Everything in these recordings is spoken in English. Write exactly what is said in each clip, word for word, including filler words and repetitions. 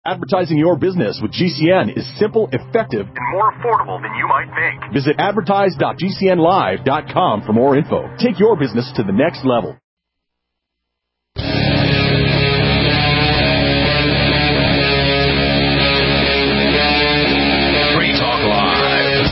Advertising your business with G C N is simple, effective, and more affordable than you might think. Visit advertise dot g c n live dot com for more info. Take your business to the next level. Free Talk Live.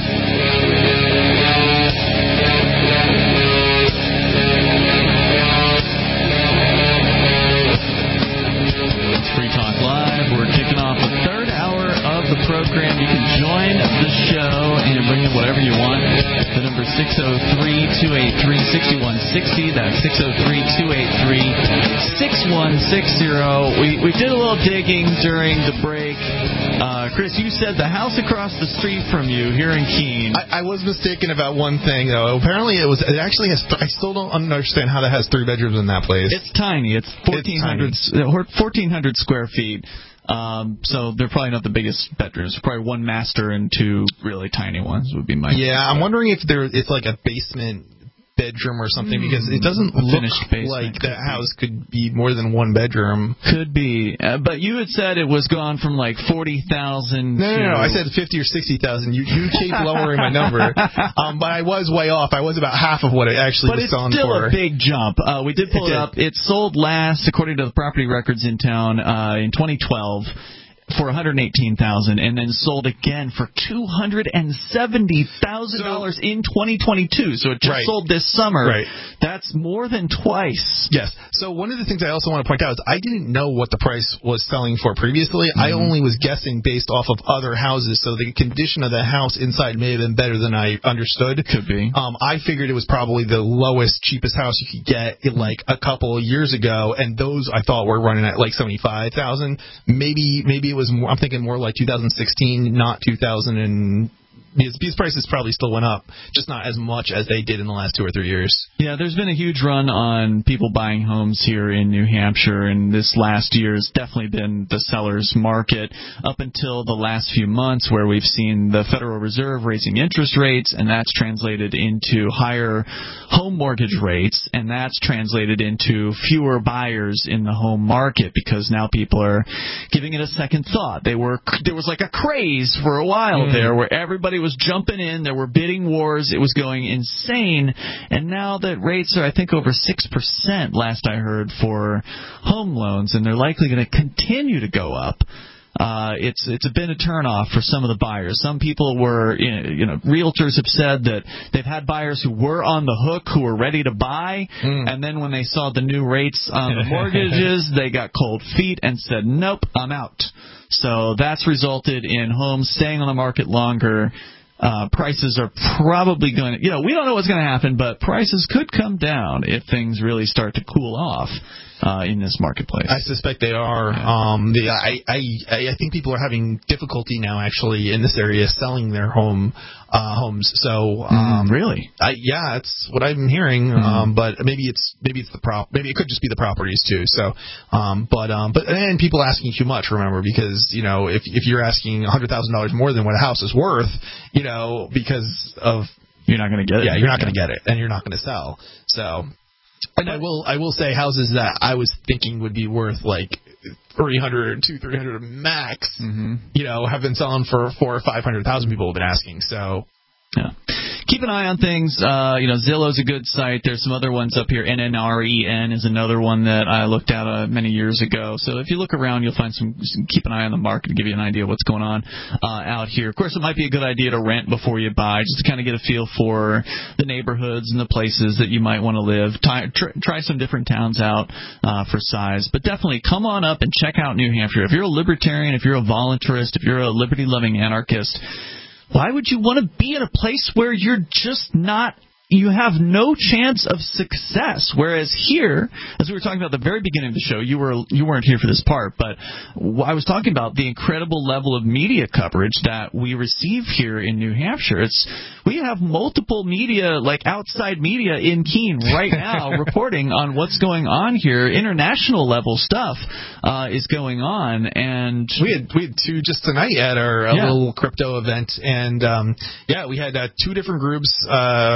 It's Free Talk Live. We're kicking off the third hour of the program. You can join the show and bring in whatever you want. The number is six oh three, two eight three, six one six oh. That's six oh three, two eight three, six one six oh. We, we did a little digging during the break. Uh, Chris, you said the house across the street from you here in Keene. I, I was mistaken about one thing, though. Apparently, it was. It actually has. I still don't understand how that has three bedrooms in that place. It's tiny. It's fourteen hundred, fourteen hundred square feet. Um, so they're probably not the biggest bedrooms. Probably one master and two really tiny ones would be my. Yeah, I'm wondering if there it's like a basement bedroom or something, because it doesn't look like that house could be more than one bedroom. Could be, uh, but you had said it was gone from like forty thousand. No, no, no, I said fifty or sixty thousand. You you keep lowering my number, um, but I was way off. I was about half of what it actually but was selling for. for. But it's still a big jump. Uh, we did pull it, it up. It sold last, according to the property records in town, uh, in twenty twelve. For one hundred eighteen thousand dollars, and then sold again for two hundred seventy thousand dollars so, in twenty twenty-two. So it just right. sold this summer. Right. That's more than twice. Yes. So one of the things I also want to point out is I didn't know what the price was selling for previously. Mm-hmm. I only was guessing based off of other houses, so the condition of the house inside may have been better than I understood. Could be. Um, I figured it was probably the lowest, cheapest house you could get in like a couple of years ago, and those I thought were running at like seventy-five thousand dollars. Maybe, maybe it was more, I'm thinking more like two thousand sixteen, not two thousand and Because these prices probably still went up, just not as much as they did in the last two or three years. Yeah, there's been a huge run on people buying homes here in New Hampshire, and this last year has definitely been the seller's market up until the last few months, where we've seen the Federal Reserve raising interest rates, and that's translated into higher home mortgage rates, and that's translated into fewer buyers in the home market, because now people are giving it a second thought. They were There was like a craze for a while mm. there where everybody was jumping in. There were bidding wars. It was going insane. And now that rates are, I think, over six percent last I heard for home loans, and they're likely going to continue to go up. Uh, it's it's been a turnoff for some of the buyers. Some people were, you know, realtors have said that they've had buyers who were on the hook, who were ready to buy, mm. and then when they saw the new rates on the mortgages, they got cold feet and said, nope, I'm out. So that's resulted in homes staying on the market longer. Uh, prices are probably going to, you know, we don't know what's going to happen, but prices could come down if things really start to cool off uh, in this marketplace. I suspect they are. Yeah. Um, the, I, I, I think people are having difficulty now, actually, in this area selling their home uh, homes. So, um, mm, really, I, yeah, that's what I'm hearing. Mm. Um, but maybe it's maybe it's the prop. Maybe it could just be the properties too. So, um, but um, but and people asking too much. Remember, because you know, if if you're asking one hundred thousand dollars more than what a house is worth, you know, because of you're not going to get it. Yeah, you're not going to get it, and you're not going to sell. So. And I will I will say houses that I was thinking would be worth like three hundred, two, three hundred max, mm-hmm. you know, have been selling for four or five hundred thousand. People have been asking. So, yeah. Keep an eye on things. Uh, you know, Zillow's a good site. There's some other ones up here. N N R E N is another one that I looked at uh, many years ago. So if you look around, you'll find some, some. Keep an eye on the market to give you an idea of what's going on uh, out here. Of course, it might be a good idea to rent before you buy, just to kind of get a feel for the neighborhoods and the places that you might want to live. Try, try some different towns out uh, for size. But definitely come on up and check out New Hampshire. If you're a libertarian, if you're a voluntarist, if you're a liberty-loving anarchist, why would you want to be in a place where you're just not, you have no chance of success? Whereas here, as we were talking about at the very beginning of the show, you were you weren't here for this part, but I was talking about the incredible level of media coverage that we receive here in New Hampshire. It's we have multiple media, like outside media in Keene right now, reporting on what's going on here. International level stuff uh, is going on, and we had we had two just tonight at our uh, yeah. little crypto event, and um, yeah, we had uh, two different groups. Uh,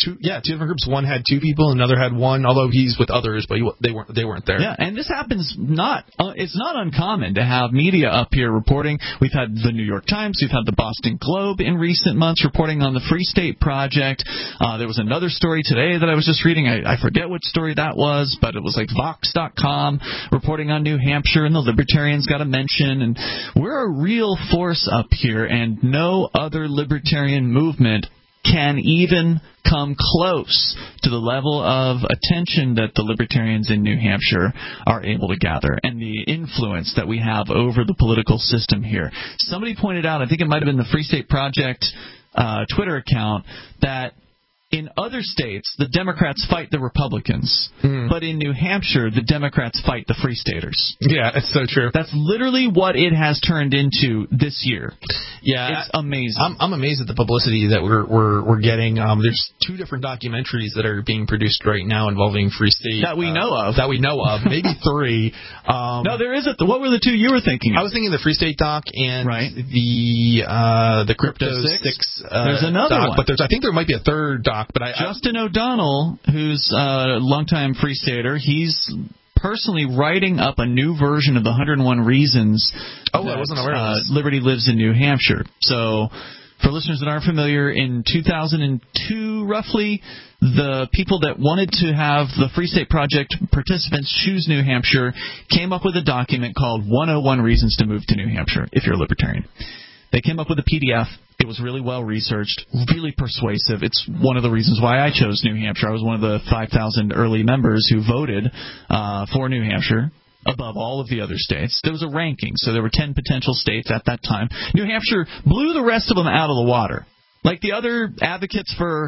two, yeah, two different groups. One had two people, another had one. Although he's with others, but he, they weren't they weren't there. Yeah, and this happens not. Uh, it's not uncommon to have media up here reporting. We've had the New York Times, we've had the Boston Globe in recent months reporting on the Free State Project. Uh, there was another story today that I was just reading. I, I forget which story that was, but it was like Vox dot com reporting on New Hampshire, and the Libertarians got a mention. And we're a real force up here, and no other libertarian movement can even come close to the level of attention that the libertarians in New Hampshire are able to gather and the influence that we have over the political system here. Somebody pointed out, I think it might have been the Free State Project uh, Twitter account, that in other states, the Democrats fight the Republicans, mm. but in New Hampshire, the Democrats fight the Free Staters. Yeah, it's so true. That's literally what it has turned into this year. Yeah, it's amazing. I'm, I'm amazed at the publicity that we're we're, we're getting. Um, there's two different documentaries that are being produced right now involving Free State that we uh, know of. That we know of, maybe three. Um, no, there isn't. What were the two you were thinking of? I was thinking the Free State doc and right. the uh, the Crypto, Crypto Six. Six uh, there's another doc, one, but there's I think there might be a third doc. But I, Justin O'Donnell, who's a longtime Free Stater, he's personally writing up a new version of the one hundred one Reasons oh, that I wasn't aware uh, of this. Liberty Lives in New Hampshire. So for listeners that aren't familiar, in two thousand two, roughly, the people that wanted to have the Free State Project participants choose New Hampshire came up with a document called one oh one Reasons to Move to New Hampshire, if you're a libertarian. They came up with a P D F. It was really well researched, really persuasive. It's one of the reasons why I chose New Hampshire. I was one of the five thousand early members who voted uh, for New Hampshire above all of the other states. There was a ranking, so there were ten potential states at that time. New Hampshire blew the rest of them out of the water. Like the other advocates for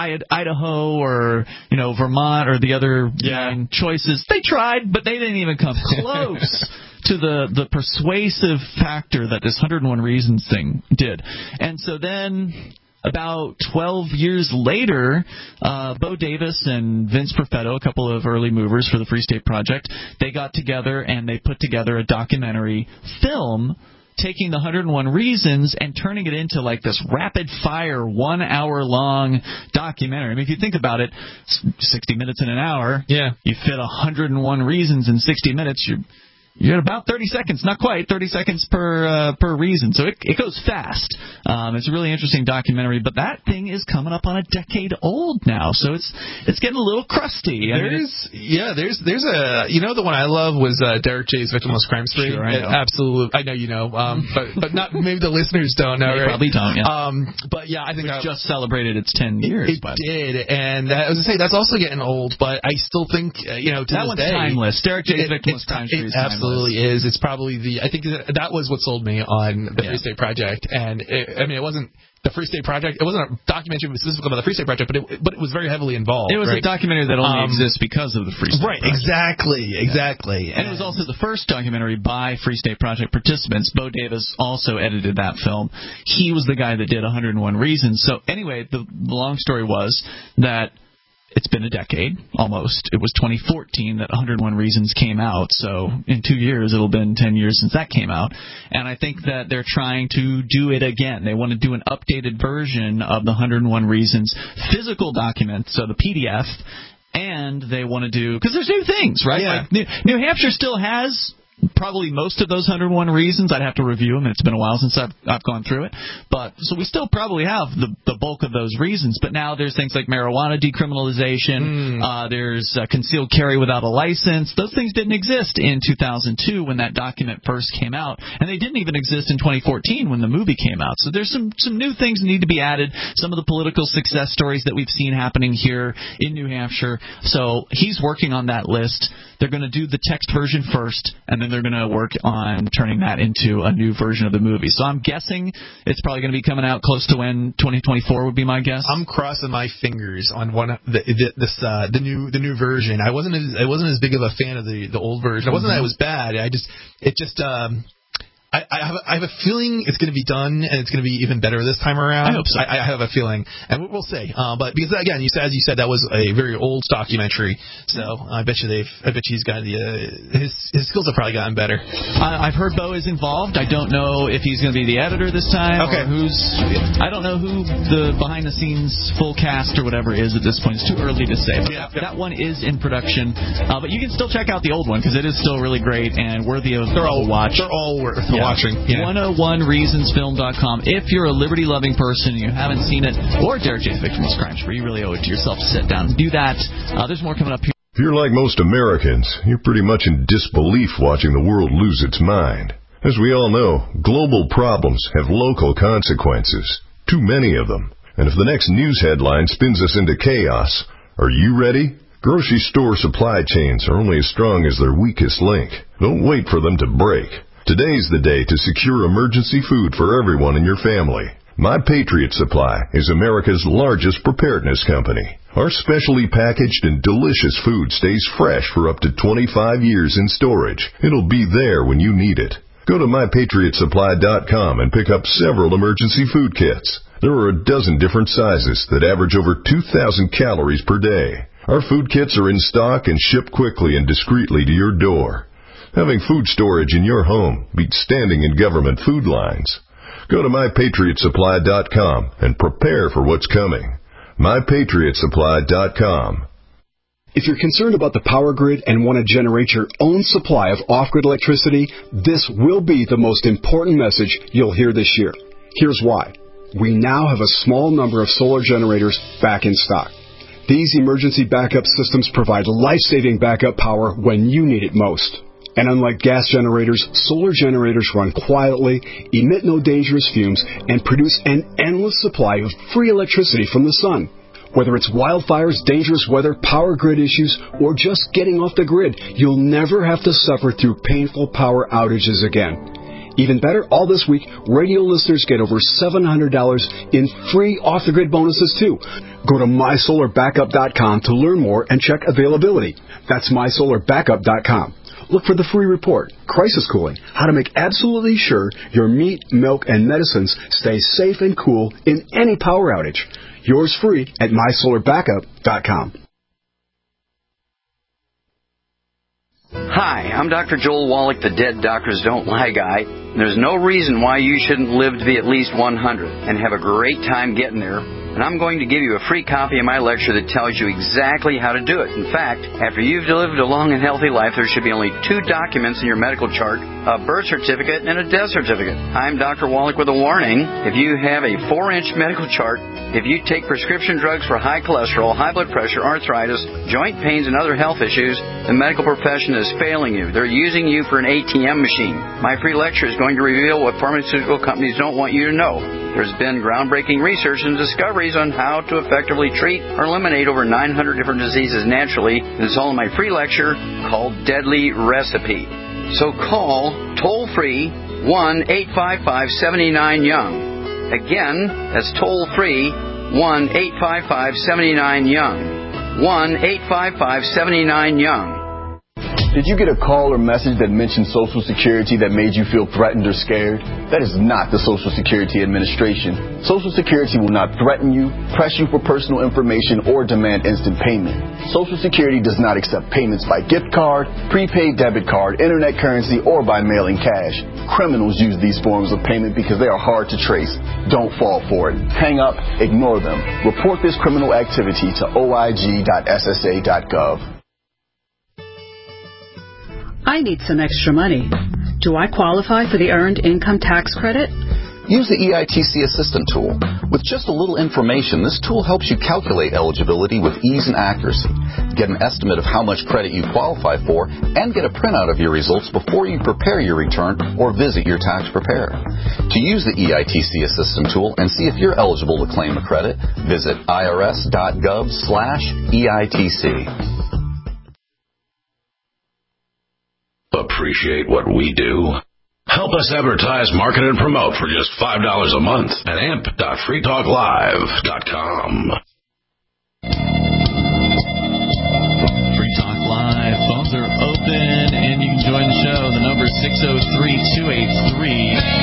Idaho or, you know, Vermont or the other yeah. nine choices, they tried, but they didn't even come close to the, the persuasive factor that this one hundred one Reasons thing did. And so then about twelve years later, uh, Bo Davis and Vince Perfetto, a couple of early movers for the Free State Project, they got together and they put together a documentary film taking the one hundred one Reasons and turning it into like this rapid-fire, one-hour-long documentary. I mean, if you think about it, sixty minutes in an hour, yeah. you fit one hundred one Reasons in sixty minutes, you're You're at about thirty seconds, not quite, thirty seconds per uh, per reason. So it, it goes fast. Um, it's a really interesting documentary, but that thing is coming up on a decade old now, so it's it's getting a little crusty. I there's mean, yeah, there's there's a you know the one I love was uh, Derek J's Victimless Crime Spree. Sure, I know. Absolutely, I know you know, um, but but not maybe the listeners don't know. They right? probably don't. Yeah. Um, but yeah, I think Which I, just celebrated its ten years. It, it did, and I was gonna say that's also getting old, but I still think uh, you know to that this one's day, timeless. Derek J's it, Victimless Crime Spree is absolutely timeless. is. It's probably the I think that, that was what sold me on the yeah. Free State Project, and it, I mean it wasn't the Free State Project. It wasn't a documentary specifically about the Free State Project, but it but it was very heavily involved. It was right? a documentary that only um, exists because of the Free State right, Project. Exactly, exactly. And, and it was also the first documentary by Free State Project participants. Bo Davis also edited that film. He was the guy that did one hundred one Reasons. So anyway, the, the long story was that it's been a decade, almost. It was twenty fourteen that one hundred one Reasons came out, so in two years it'll have been ten years since that came out. And I think that they're trying to do it again. They want to do an updated version of the one hundred one Reasons physical document, so the P D F, and they want to do, because there's new things, right? Yeah. Like New, New Hampshire still has probably most of those one hundred one Reasons. I'd have to review them, and it's been a while since I've, I've gone through it. But so we still probably have the, the bulk of those reasons. But now there's things like marijuana decriminalization. Mm. Uh, there's uh, concealed carry without a license. Those things didn't exist in two thousand two when that document first came out, and they didn't even exist in twenty fourteen when the movie came out. So there's some some new things that need to be added. Some of the political success stories that we've seen happening here in New Hampshire. So he's working on that list. They're going to do the text version first, and then they're going to work on turning that into a new version of the movie. So I'm guessing it's probably going to be coming out close to when twenty twenty-four would be my guess. I'm crossing my fingers on one of the, the this uh, the new the new version. I wasn't as, I wasn't as big of a fan of the the old version. It wasn't that it was bad. I just it just um I, I I have, a, I have a feeling it's going to be done, and it's going to be even better this time around. I hope so. I, I have a feeling, and we'll see. Uh, but because again, you said, as you said, that was a very old documentary, so I bet you they've, I bet you he's got the uh, his his skills have probably gotten better. I, I've heard Bo is involved. I don't know if he's going to be the editor this time. Okay. Or who's? I don't know who the behind the scenes full cast or whatever is at this point. It's too early to say. But Yeah. that one is in production, uh, but you can still check out the old one because it is still really great and worthy of They're all a watch. They're all worth Yeah. watching. Yeah. one oh one reasons film dot com. If you're a liberty-loving person and you haven't seen it, or Derek J. Victims Crime Spree, you really owe it to yourself to sit down and do that. Uh, there's more coming up here. If you're like most Americans, you're pretty much in disbelief watching the world lose its mind. As we all know, global problems have local consequences, too many of them. And if the next news headline spins us into chaos, are you ready? Grocery store supply chains are only as strong as their weakest link. Don't wait for them to break. Today's the day to secure emergency food for everyone in your family. My Patriot Supply is America's largest preparedness company. Our specially packaged and delicious food stays fresh for up to twenty-five years in storage. It'll be there when you need it. Go to my patriot supply dot com and pick up several emergency food kits. There are a dozen different sizes that average over two thousand calories per day. Our food kits are in stock and ship quickly and discreetly to your door. Having food storage in your home beats standing in government food lines. Go to my patriot supply dot com and prepare for what's coming. my patriot supply dot com. If you're concerned about the power grid and want to generate your own supply of off-grid electricity, this will be the most important message you'll hear this year. Here's why. We now have a small number of solar generators back in stock. These emergency backup systems provide life-saving backup power when you need it most. And unlike gas generators, solar generators run quietly, emit no dangerous fumes, and produce an endless supply of free electricity from the sun. Whether it's wildfires, dangerous weather, power grid issues, or just getting off the grid, you'll never have to suffer through painful power outages again. Even better, all this week, radio listeners get over seven hundred dollars in free off-the-grid bonuses, too. Go to my solar backup dot com to learn more and check availability. That's my solar backup dot com. Look for the free report, Crisis Cooling, how to make absolutely sure your meat, milk, and medicines stay safe and cool in any power outage. Yours free at my solar backup dot com. Hi, I'm Doctor Joel Wallach, the Dead Doctors Don't Lie guy. There's no reason why you shouldn't live to be at least one hundred and have a great time getting there. And I'm going to give you a free copy of my lecture that tells you exactly how to do it. In fact, after you've lived a long and healthy life, there should be only two documents in your medical chart, a birth certificate and a death certificate. I'm Doctor Wallach with a warning. If you have a four-inch medical chart, if you take prescription drugs for high cholesterol, high blood pressure, arthritis, joint pains, and other health issues, the medical profession is failing you. They're using you for an A T M machine. My free lecture is going to reveal what pharmaceutical companies don't want you to know. There's been groundbreaking research and discoveries on how to effectively treat or eliminate over nine hundred different diseases naturally. It's all in my free lecture called Deadly Recipe. So call toll-free one eight five five seven nine young. Again, that's toll-free one eight five five seven nine young. one eight five five seven nine young. Did you get a call or message that mentioned Social Security that made you feel threatened or scared? That is not the Social Security Administration. Social Security will not threaten you, press you for personal information, or demand instant payment. Social Security does not accept payments by gift card, prepaid debit card, internet currency, or by mailing cash. Criminals use these forms of payment because they are hard to trace. Don't fall for it. Hang up, ignore them. Report this criminal activity to O I G dot S S A dot gov. I need some extra money. Do I qualify for the Earned Income Tax Credit? Use the E I T C Assistant tool. With just a little information, this tool helps you calculate eligibility with ease and accuracy, get an estimate of how much credit you qualify for, and get a printout of your results before you prepare your return or visit your tax preparer. To use the E I T C Assistant tool and see if you're eligible to claim a credit, visit I R S dot gov slash E I T C. Appreciate what we do? Help us advertise, market, and promote for just five dollars a month at amp dot free talk live dot com. Free Talk Live. Phones are open, and you can join the show. The number is six oh three, two eight three,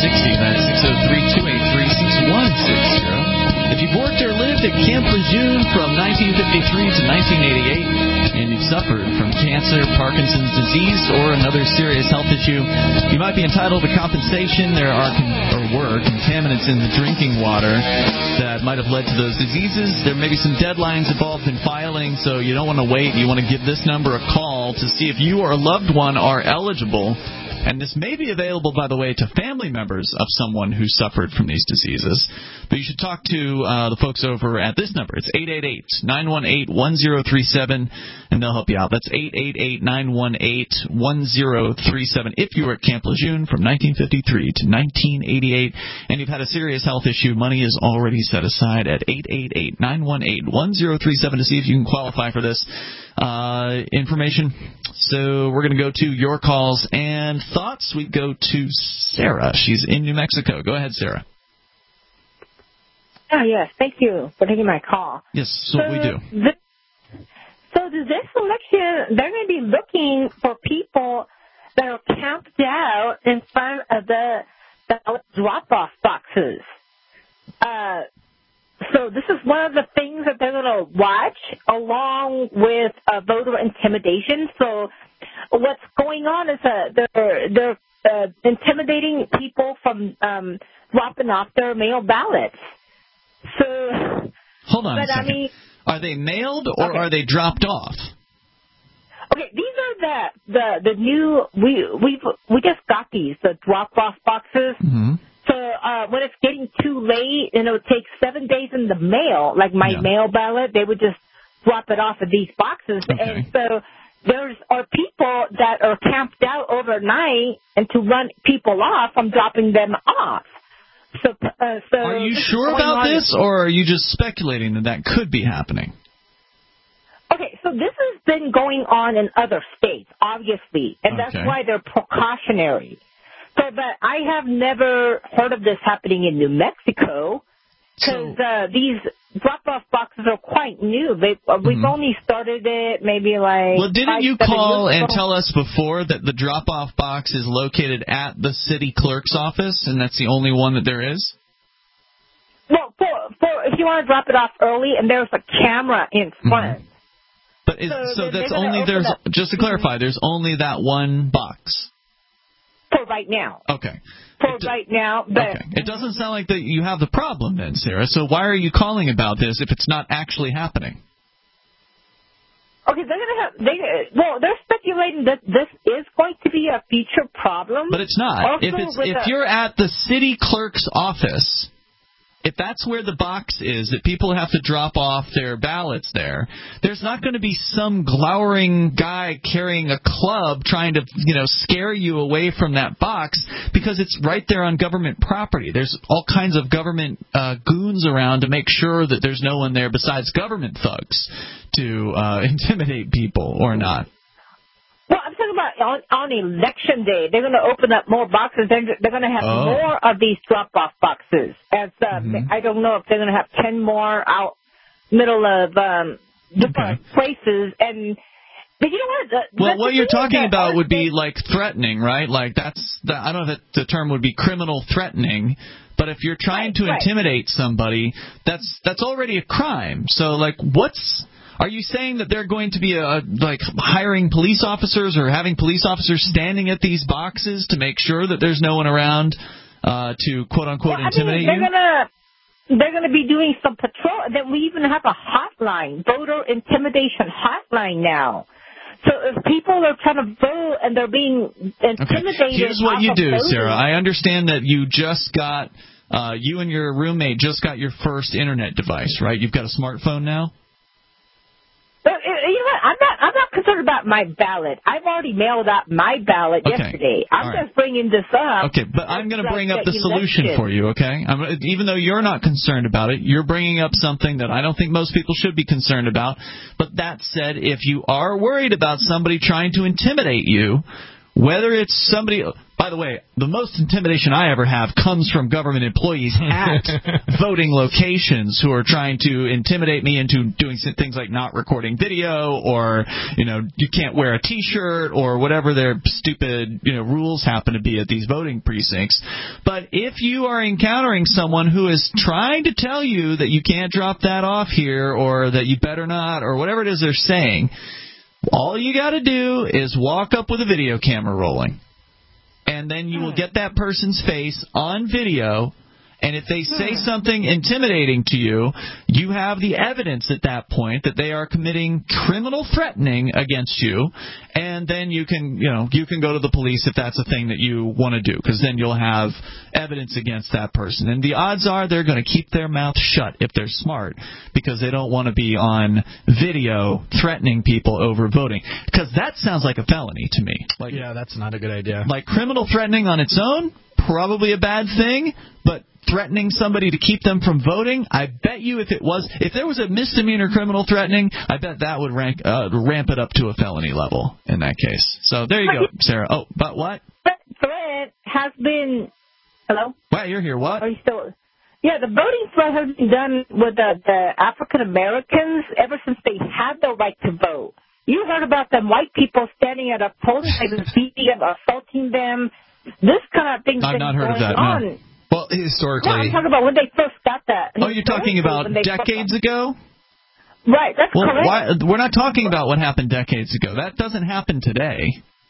sixty. That's six oh three, two eight three, six one six zero. If you've worked or lived at Camp Lejeune from nineteen fifty-three to nineteen eighty-eight, and you've suffered from cancer, Parkinson's disease, or another serious health issue, you might be entitled to compensation. There are con- or were contaminants in the drinking water that might have led to those diseases. There may be some deadlines involved in filing, so you don't want to wait. You want to give this number a call to see if you or a loved one are eligible. And this may be available, by the way, to family members of someone who suffered from these diseases. But you should talk to uh, the folks over at this number. It's eight eight eight, nine one eight, one zero three seven, and they'll help you out. That's eight eight eight, nine one eight, one zero three seven. If you were at Camp Lejeune from nineteen fifty-three to nineteen eighty-eight and you've had a serious health issue, money is already set aside at eight eight eight, nine one eight, one zero three seven to see if you can qualify for this uh, information. So we're going to go to your calls and thoughts. We go to Sarah. She's in New Mexico. Go ahead, Sarah. Oh, yes. Thank you for taking my call. Yes, so, so what we do. This, so this election, they're going to be looking for people that are camped out in front of the, the drop-off boxes. Uh, so this is one of the things that they're going to watch along with uh, voter intimidation. So what's going on is uh, they're, they're uh, intimidating people from um, dropping off their mail ballots. So, hold on but a second. I mean, are they mailed or okay. are they dropped off? Okay, these are the the the new we we we just got these the drop off boxes. Mm-hmm. So uh, when it's getting too late and it would take seven days in the mail, like my yeah. mail ballot, they would just drop it off of these boxes, okay. and so there's are people that are camped out overnight and to run people off from dropping them off. So, uh, so are you sure about this, or are you just speculating that that could be happening? Okay, so this has been going on in other states, obviously, and that's okay. why they're precautionary. So, but I have never heard of this happening in New Mexico because so, uh, these drop-off boxes are quite new. They, uh, we've mm-hmm. only started it maybe like Well, didn't five, you call and ago. tell us before that the drop-off box is located at the city clerk's office, and that's the only one that there is? Well, for, for if you want to drop it off early, and there's a camera in front. Mm-hmm. But is, so, so that's only there's up. just to clarify, mm-hmm. there's only that one box. For right now. Okay. For it, right now. But okay. It doesn't sound like that you have the problem then, Sarah. So why are you calling about this if it's not actually happening? Okay, they're gonna have. They well, they're speculating that this is going to be a future problem. But it's not. Also if it's if a, you're at the city clerk's office. If that's where the box is, that people have to drop off their ballots there, there's not going to be some glowering guy carrying a club trying to, you know, scare you away from that box because it's right there on government property. There's all kinds of government uh, goons around to make sure that there's no one there besides government thugs to uh, intimidate people or not. Well, I'm talking about on, on election day. They're going to open up more boxes. They're, they're going to have oh. more of these drop-off boxes. As uh, mm-hmm. I don't know if they're going to have ten more out middle of um, different okay. places. And but you know what? The, well, what you're talking about would be like threatening, right? Like that's the, I don't know if the term would be criminal threatening. But if you're trying right, to right. intimidate somebody, that's that's already a crime. So like, what's Are you saying that they're going to be uh, like hiring police officers or having police officers standing at these boxes to make sure that there's no one around uh, to quote unquote well, intimidate I mean, they're you? Gonna, they're going to be doing some patrol. Then we even have a hotline, voter intimidation hotline now. So if people are trying to vote and they're being intimidated, okay. Here's what you do, voting, Sarah. I understand that you just got uh, you and your roommate just got your first internet device, right? You've got a smartphone now. But, you know what? I'm not. I'm not concerned about my ballot. I've already mailed out my ballot okay. yesterday. I'm All just right. bringing this up. Okay, but I'm going to bring up the solution for you. Okay, I'm, even though you're not concerned about it, you're bringing up something that I don't think most people should be concerned about. But that said, if you are worried about somebody trying to intimidate you, whether it's somebody. By the way, the most intimidation I ever have comes from government employees at voting locations who are trying to intimidate me into doing things like not recording video, or, you know, you can't wear a T-shirt, or whatever their stupid, you know, rules happen to be at these voting precincts. But if you are encountering someone who is trying to tell you that you can't drop that off here, or that you better not, or whatever it is they're saying, all you got to do is walk up with a video camera rolling. And then you will get that person's face on video, and if they say something intimidating to you, you have the evidence at that point that they are committing criminal threatening against you, and then you can, you know, you can go to the police if that's a thing that you want to do, because then you'll have evidence against that person. And the odds are they're going to keep their mouth shut if they're smart, because they don't want to be on video threatening people over voting, because that sounds like a felony to me. Like, yeah, that's not a good idea. Like criminal threatening on its own, probably a bad thing, but threatening somebody to keep them from voting, I bet you if it was, if there was a misdemeanor criminal threatening, I bet that would rank, uh, ramp it up to a felony level in that case. So there you go, Sarah. Oh, but what? That threat has been, hello? Wow, you're here. What? Are you still? Yeah, the voting threat has been done with the, the African Americans ever since they had the right to vote. You heard about them white people standing at a polling place, beating them, assaulting them. This kind of thing's I've been not heard going of that, on. no. Well, historically... No, I'm talking about when they first got that. Oh, you're talking about decades ago? Right, that's well, correct. Why, we're not talking about what happened decades ago. That doesn't happen today.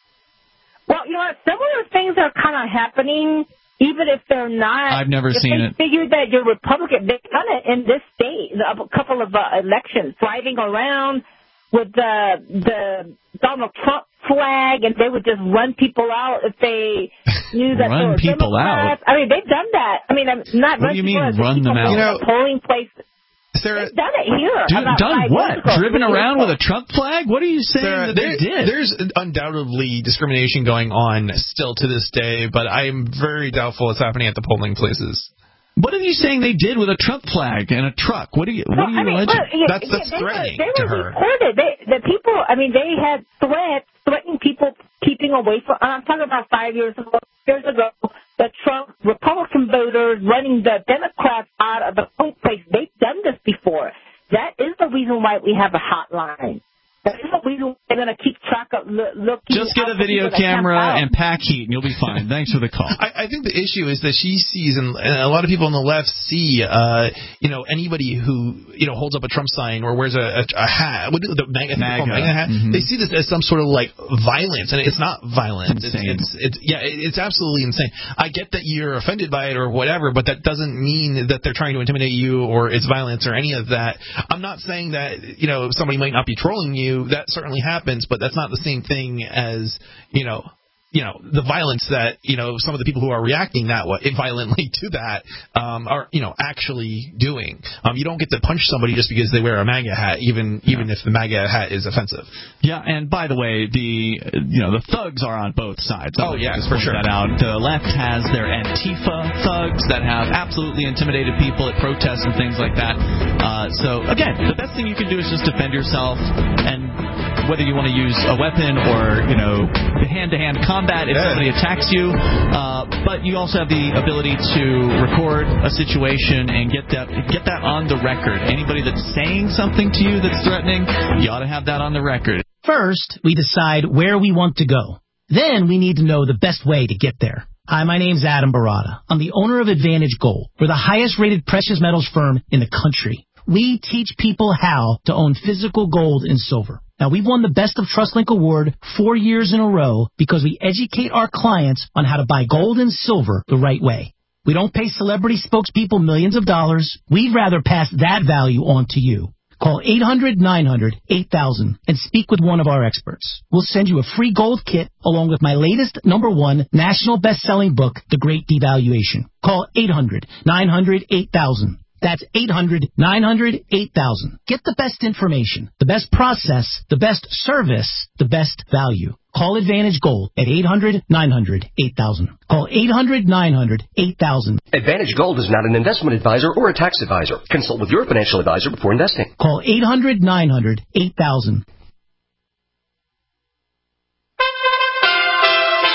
Well, you know what? Similar things are kind of happening, even if they're not. I've never if seen they it. Figure that you're Republican. They've done it in this state, a couple of uh, elections, driving around with the the Donald Trump flag, and they would just run people out if they knew that run they were people Democrats. out. I mean, they've done that. I mean, I'm not. What do you mean run them out? You know, polling place. Sarah, they've done it here. Do, about done five what? years ago, Driven three around years with a Trump flag? What are you saying Sarah, that there, they did? There's undoubtedly discrimination going on still to this day, but I am very doubtful it's happening at the polling places. What are you saying they did with a Trump flag and a truck? What are you? What well, are you I mean, alleging? well, yeah, that's that's yeah, threatening they were, they to were her. Reported. They, the people, I mean, they had threats, threatening people keeping away from. I'm talking about five years ago. Years ago, the Trump Republican voters running the Democrats out of the polling place. They've done this before. That is the reason why we have a hotline. That is the reason why they're going to keep track of look, looking. Just get a video camera and pack heat, and you'll be fine. Thanks for the call. I, I think the issue is that she sees, and, and a lot of people on the left see, uh, you know, anybody who you know holds up a Trump sign or wears a, a, a hat, what the MAGA, MAGA. MAGA hat, mm-hmm. They see this as some sort of like violence, and it's not violence. It's, it's, it's yeah, it's absolutely insane. I get that you're offended by it or whatever, but that doesn't mean that they're trying to intimidate you or it's violence or any of that. I'm not saying that you know somebody might not be trolling you. That certainly happens, but that's not the same thing as, you know, you know, the violence that, you know, some of the people who are reacting that way, violently to that um, are, you know, actually doing. Um, you don't get to punch somebody just because they wear a MAGA hat, even even if the MAGA hat is offensive. Yeah, and by the way, the you know the thugs are on both sides. Oh, yeah, for sure. That out. The left has their Antifa thugs that have absolutely intimidated people at protests and things like that. Uh, so, again, the best thing you can do is just defend yourself, and whether you want to use a weapon or, you know, hand-to-hand combat if yeah. somebody attacks you. Uh, but you also have the ability to record a situation and get that get that on the record. Anybody that's saying something to you that's threatening, you ought to have that on the record. First, we decide where we want to go. Then we need to know the best way to get there. Hi, my name's Adam Barada. I'm the owner of Advantage Gold. We're the highest-rated precious metals firm in the country. We teach people how to own physical gold and silver. Now, we've won the Best of TrustLink Award four years in a row because we educate our clients on how to buy gold and silver the right way. We don't pay celebrity spokespeople millions of dollars. We'd rather pass that value on to you. Call eight hundred nine hundred eight thousand and speak with one of our experts. We'll send you a free gold kit along with my latest number one national best-selling book, The Great Devaluation. Call eight hundred nine hundred eight thousand. That's eight hundred nine hundred eight thousand. Get the best information, the best process, the best service, the best value. Call Advantage Gold at eight hundred nine hundred eight thousand. Call eight hundred nine hundred eight thousand. Advantage Gold is not an investment advisor or a tax advisor. Consult with your financial advisor before investing. Call eight hundred nine hundred eight thousand.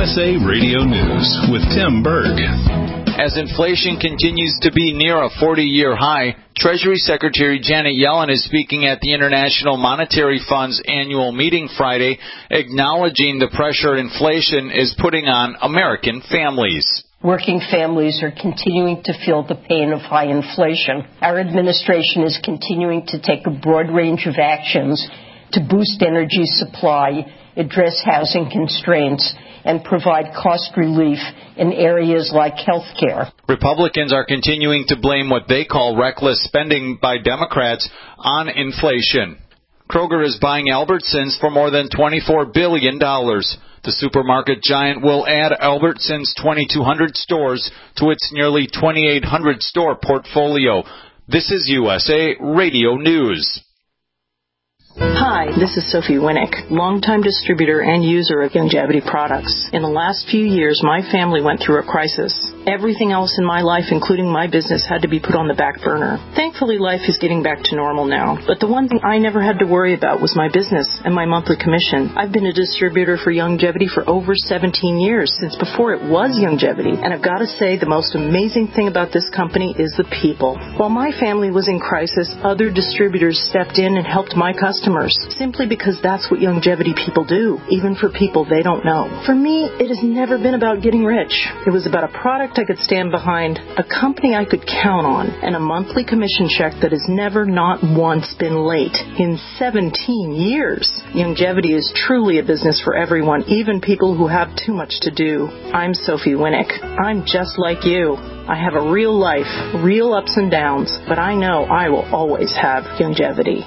S A Radio News with Tim Berg. As inflation continues to be near a forty-year high, Treasury Secretary Janet Yellen is speaking at the International Monetary Fund's annual meeting Friday, acknowledging the pressure inflation is putting on American families. Working families are continuing to feel the pain of high inflation. Our administration is continuing to take a broad range of actions to boost energy supply, address housing constraints, and provide cost relief in areas like health care. Republicans are continuing to blame what they call reckless spending by Democrats on inflation. Kroger is buying Albertsons for more than twenty-four billion dollars. The supermarket giant will add Albertsons' twenty-two hundred stores to its nearly twenty-eight hundred store portfolio. This is U S A Radio News. Hi, this is Sophie Winnick, longtime distributor and user of Youngevity products. In the last few years, my family went through a crisis. Everything else in my life, including my business, had to be put on the back burner. Thankfully, life is getting back to normal now. But the one thing I never had to worry about was my business and my monthly commission. I've been a distributor for Youngevity for over seventeen years, since before it was Youngevity. And I've got to say, the most amazing thing about this company is the people. While my family was in crisis, other distributors stepped in and helped my customers, simply because that's what Youngevity people do, even for people they don't know. For me, it has never been about getting rich. It was about a product I could stand behind, a company I could count on, and a monthly commission check that has never, not once, been late in seventeen years. Youngevity is truly a business for everyone, even people who have too much to do. I'm Sophie Winnick. I'm just like you. I have a real life, real ups and downs, but I know I will always have Youngevity.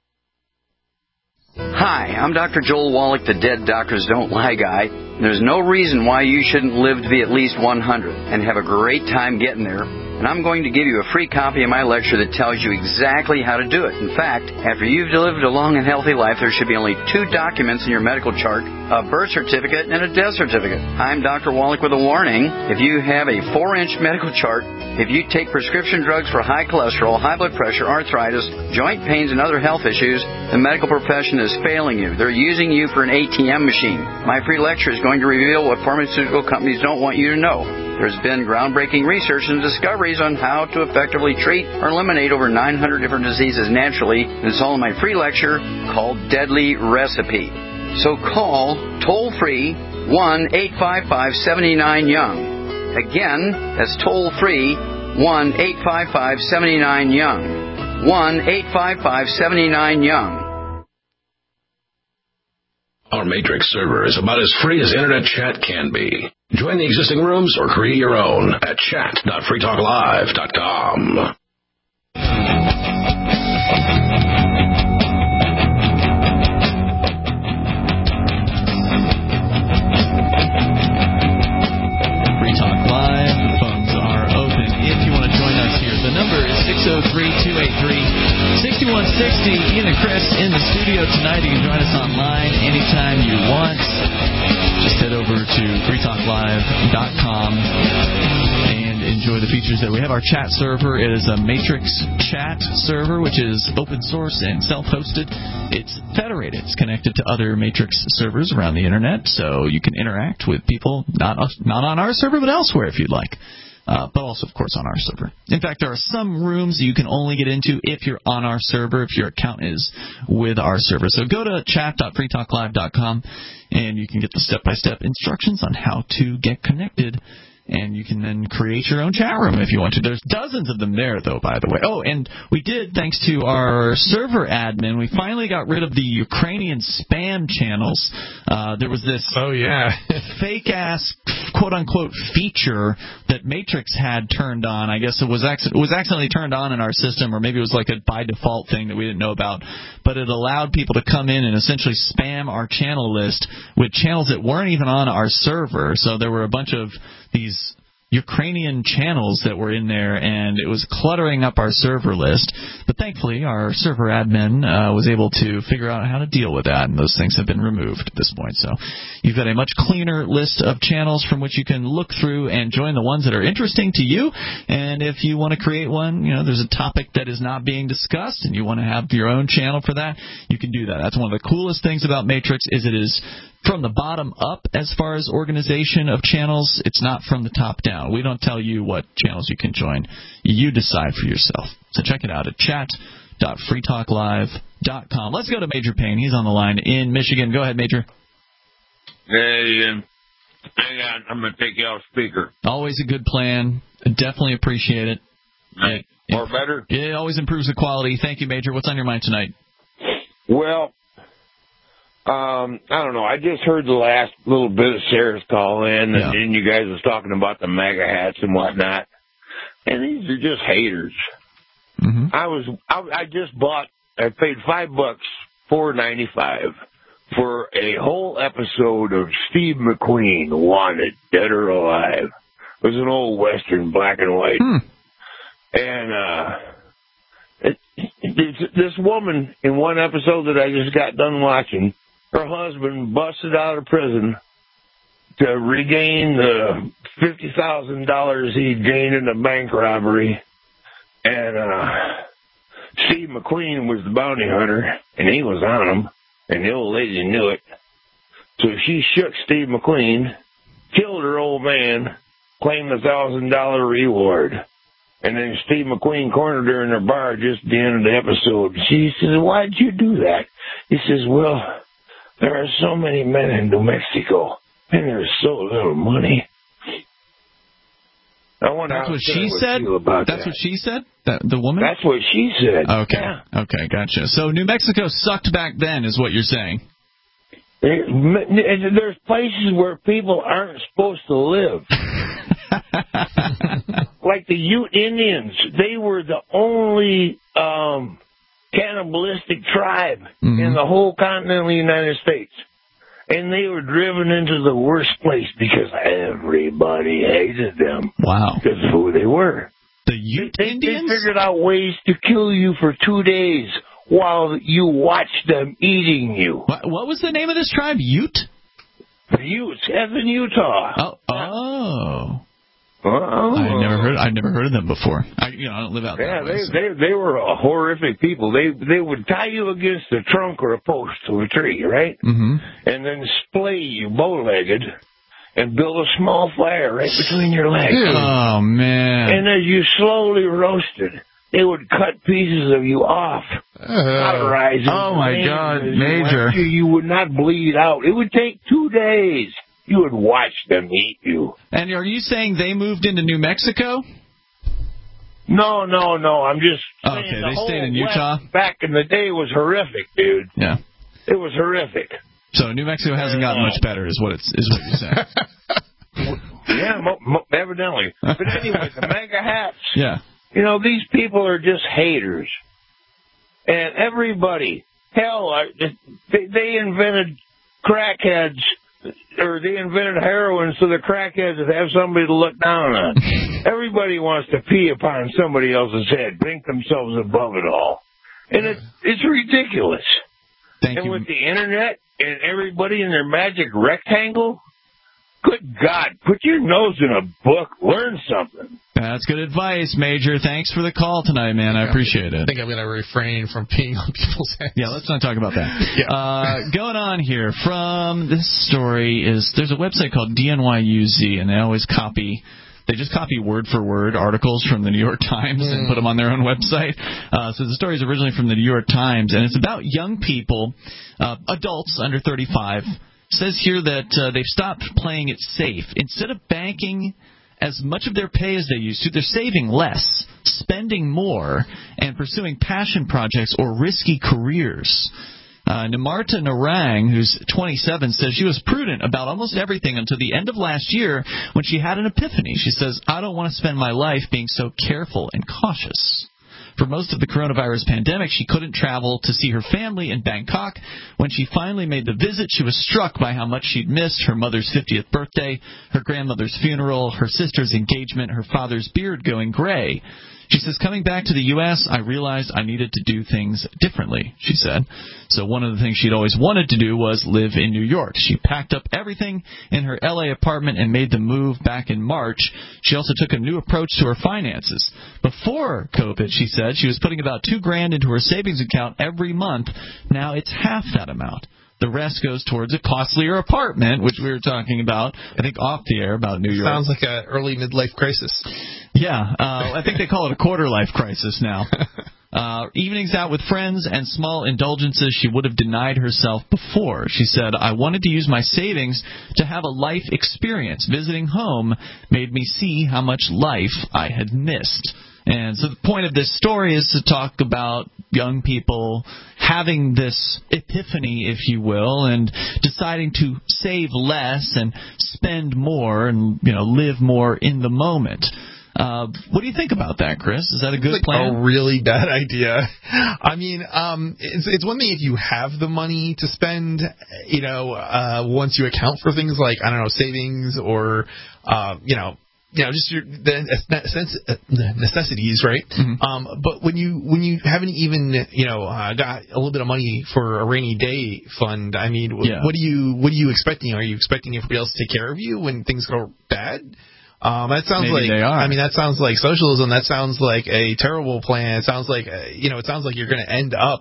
Hi, I'm Doctor Joel Wallach, the Dead Doctors Don't Lie guy. There's no reason why you shouldn't live to be at least one hundred and have a great time getting there. And I'm going to give you a free copy of my lecture that tells you exactly how to do it. In fact, after you've lived a long and healthy life, there should be only two documents in your medical chart, a birth certificate and a death certificate. I'm Doctor Wallach with a warning. If you have a four-inch medical chart, if you take prescription drugs for high cholesterol, high blood pressure, arthritis, joint pains, and other health issues, the medical profession is failing you. They're using you for an A T M machine. My free lecture is going to reveal what pharmaceutical companies don't want you to know. There's been groundbreaking research and discoveries on how to effectively treat or eliminate over nine hundred different diseases naturally. And it's all in my free lecture called Deadly Recipe. So call toll-free one eight five five seven nine young. Again, that's toll-free one eight five five seven nine young. one eight five five seven nine young. Our Matrix server is about as free as internet chat can be. Join the existing rooms or create your own at chat dot free talk live dot com. Free Talk Live. The phones are open. If you want to join us here, the number is six oh three, two eight three, six one six oh. Ian and Chris in the studio tonight. You can join us online anytime you want. Just head over to free talk live dot com and enjoy the features that we have. Our chat server is a Matrix chat server, which is open source and self-hosted. It's federated. It's connected to other Matrix servers around the internet, so you can interact with people not not on our server, but elsewhere if you'd like. Uh, but also, of course, on our server. In fact, there are some rooms you can only get into if you're on our server, if your account is with our server. So go to chat dot free talk live dot com, and you can get the step-by-step instructions on how to get connected. And you can then create your own chat room if you want to. There's dozens of them there, though, by the way. Oh, and we did, thanks to our server admin, we finally got rid of the Ukrainian spam channels. Uh, there was this oh yeah fake-ass, quote-unquote, feature that Matrix had turned on. I guess it was, acc- it was accidentally turned on in our system, or maybe it was like a by-default thing that we didn't know about. But it allowed people to come in and essentially spam our channel list with channels that weren't even on our server. So there were a bunch of these Ukrainian channels that were in there, and it was cluttering up our server list. But thankfully, our server admin uh, was able to figure out how to deal with that, and those things have been removed at this point. So you've got a much cleaner list of channels from which you can look through and join the ones that are interesting to you. And if you want to create one, you know, there's a topic that is not being discussed, and you want to have your own channel for that, you can do that. That's one of the coolest things about Matrix is it is from the bottom up as far as organization of channels. It's not from the top down. We don't tell you what channels you can join. You decide for yourself. So check it out at chat dot free talk live dot com. Let's go to Major Payne. He's on the line in Michigan. Go ahead, Major. Hey, um, hang on. I'm going to take you off speaker. Always a good plan. I definitely appreciate it. Right. It, Or better? It always improves the quality. Thank you, Major. What's on your mind tonight? Well, um, I don't know. I just heard the last little bit of Sarah's call in, and Yeah. then you guys was talking about the MAGA hats and whatnot. And these are just haters. Mm-hmm. I was, I, I just bought, I paid five bucks, four ninety five, for a whole episode of Steve McQueen, Wanted, Dead or Alive. It was an old Western, black and white. Hmm. And, uh, it, it, this woman in one episode that I just got done watching, her husband busted out of prison to regain the fifty thousand dollars he'd gained in a bank robbery. And, uh, Steve McQueen was the bounty hunter, and he was on him, and the old lady knew it. So she shook Steve McQueen, killed her old man, claimed the thousand dollar reward. And then Steve McQueen cornered her in her bar just at the end of the episode. She says, "Why'd you do that?" He says, "Well, there are so many men in New Mexico, and there's so little money." I wonder That's how what Sarah she would said? feel about That's that. what she said? That, the woman? That's what she said. Okay. Yeah. Okay, gotcha. So New Mexico sucked back then is what you're saying. There's places where people aren't supposed to live. Like the Ute Indians, they were the only um, cannibalistic tribe mm-hmm. in the whole continental United States. And they were driven into the worst place because everybody hated them. Wow. Because of who they were. The Ute they, Indians? They figured out ways to kill you for two days while you watched them eating you. What, what was the name of this tribe? Ute? The Utes, as in Utah. Oh. Oh. Oh. I never heard. I've never heard of them before. I, you know, I don't live out yeah, that way. they, So. they they were a horrific people. They they would tie you against a trunk or a post of a tree, right? Mm-hmm. And then splay you bow-legged and build a small fire right between your legs. Oh man! And as you slowly roasted, they would cut pieces of you off, cauterize. Oh my God, Major! You, you would not bleed out. It would take two days. You would watch them eat you. And are you saying they moved into New Mexico? No, no, no. I'm just saying okay. the They whole stayed in Utah. West back in the day was horrific, dude. Yeah, it was horrific. So New Mexico hasn't gotten much better, is what it's is what you're saying. Yeah, mo- mo- evidently. But anyway, the MAGA hats. Yeah. You know, these people are just haters, and everybody. Hell, they, they invented crackheads. Or they invented heroin so the crackheads would have somebody to look down on. Everybody wants to pee upon somebody else's head, think themselves above it all. And it, it's ridiculous. Thank and you. with the internet and everybody in their magic rectangle, good God, put your nose in a book, learn something. That's good advice, Major. Thanks for the call tonight, man. I appreciate it. I think I'm going to refrain from peeing on people's heads. Yeah, let's not talk about that. yeah. uh, going on here from this story is there's a website called D N Y U Z, and they always copy. They just copy word for word articles from the New York Times mm. and put them on their own website. Uh, so the story is originally from the New York Times, and it's about young people, uh, adults under thirty-five. It says here that uh, they've stopped playing it safe. Instead of banking as much of their pay as they used to, they're saving less, spending more, and pursuing passion projects or risky careers. Uh, Namarta Narang, who's twenty-seven, says she was prudent about almost everything until the end of last year when she had an epiphany. She says, I don't want to spend my life being so careful and cautious. For most of the coronavirus pandemic, she couldn't travel to see her family in Bangkok. When she finally made the visit, she was struck by how much she'd missed her mother's fiftieth birthday, her grandmother's funeral, her sister's engagement, her father's beard going gray. She says, coming back to the U S, I realized I needed to do things differently, she said. So one of the things she'd always wanted to do was live in New York. She packed up everything in her L A apartment and made the move back in March. She also took a new approach to her finances. Before COVID, she said, she was putting about two grand into her savings account every month. Now it's half that amount. The rest goes towards a costlier apartment, which we were talking about, I think, off the air about New York. Sounds like an early midlife crisis. Yeah, uh, I think they call it a quarter-life crisis now. Uh, evenings out with friends and small indulgences she would have denied herself before. She said, I wanted to use my savings to have a life experience. Visiting home made me see how much life I had missed. And so the point of this story is to talk about young people having this epiphany, if you will, and deciding to save less and spend more and, you know, live more in the moment. Uh, what do you think about that, Chris? Is that a good it's like plan? A really bad idea. I mean, um, it's, it's one thing if you have the money to spend, you know, uh, once you account for things like, I don't know, savings or, uh, you know, you know, just your the necessities, right? Mm-hmm. Um, but when you when you haven't even you know uh, got a little bit of money for a rainy day fund, I mean, yeah. what do you what are you expecting? Are you expecting everybody else to take care of you when things go bad? Um, that sounds Maybe like they are. I mean that sounds like socialism. That sounds like a terrible plan. It sounds like uh, you know it sounds like you're going to end up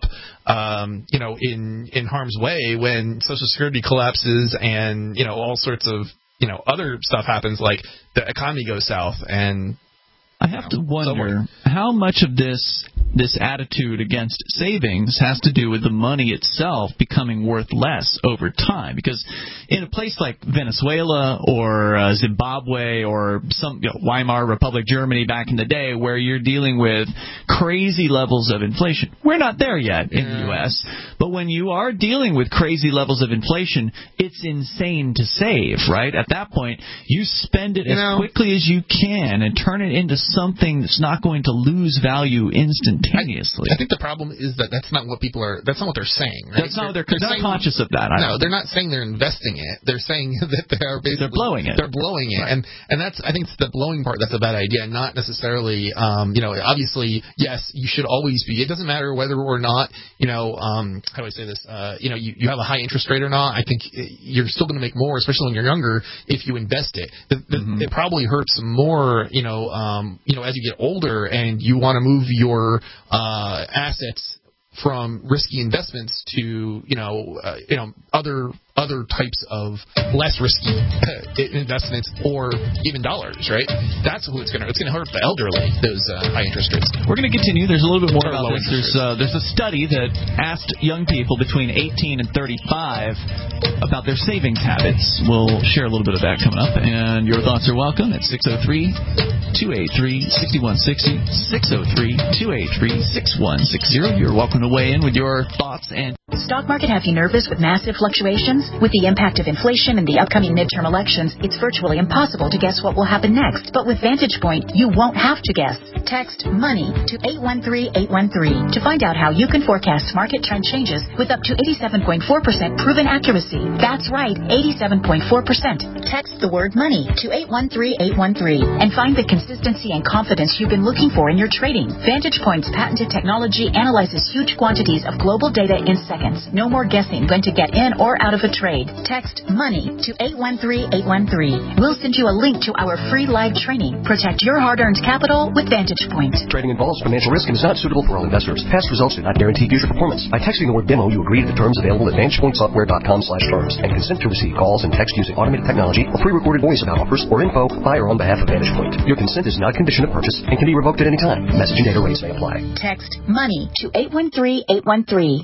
um, you know in in harm's way when Social Security collapses and you know all sorts of you know, other stuff happens, like the economy goes south, and I have you know, to wonder somewhere. how much of this this attitude against savings has to do with the money itself becoming worth less over time. Because in a place like Venezuela or uh, Zimbabwe or some you know, Weimar Republic, Germany back in the day, where you're dealing with crazy levels of inflation, we're not there yet in yeah. the U S, but when you are dealing with crazy levels of inflation, it's insane to save, right? At that point, you spend it you as know, quickly as you can and turn it into something that's not going to lose value instantaneously. I, I think the problem is that that's not what people are. That's not what they're saying. Right? That's not they're, what they're, they're, they're not conscious of that. I no, they're not saying they're investing it. They're saying that they are basically they're blowing it. They're blowing it, right. and and that's I think it's the blowing part that's a bad idea. Not necessarily, um, you know, obviously, yes, you should always be. It doesn't matter whether or not, you know, um, how do I say this? Uh, you know, you, you have a high interest rate or not. I think you're still going to make more, especially when you're younger, if you invest it. The, the, mm-hmm. It probably hurts more, you know, um, you know, as you get older and you want to move your uh, assets from risky investments to, you know, uh, you know, other other types of less risky investments or even dollars, right? That's who it's going to it's going to hurt the elderly, those uh, high interest rates. We're going to continue. There's a little bit more or about this. There's uh, there's a study that asked young people between eighteen and thirty-five about their savings habits. We'll share a little bit of that coming up, and your thoughts are welcome at six oh three, two eight three, six one six zero, six oh three, two eight three, six one six zero. You're welcome to weigh in with your thoughts and the stock market have you nervous with massive fluctuations? With the impact of inflation and the upcoming midterm elections, it's virtually impossible to guess what will happen next. But with Vantage Point, you won't have to guess. Text MONEY to eight one three eight one three to find out how you can forecast market trend changes with up to eighty-seven point four percent proven accuracy. That's right, eighty-seven point four percent. Text the word MONEY to eight one three eight one three and find the consistency and confidence you've been looking for in your trading. Vantage Point's patented technology analyzes huge quantities of global data in seconds. No more guessing when to get in or out of a trade. Text MONEY to eight one three eight one three. We'll send you a link to our free live training. Protect your hard-earned capital with Vantage Point. Trading involves financial risk and is not suitable for all investors. Past results do not guarantee future performance. By texting the word demo, you agree to the terms available at vantage point software dot com slash terms and consent to receive calls and text using automated technology or pre-recorded voice about offers or info by or on behalf of Vantage Point. Your consent is not a condition of purchase and can be revoked at any time. Message and data rates may apply. Text MONEY to eight one three eight one three.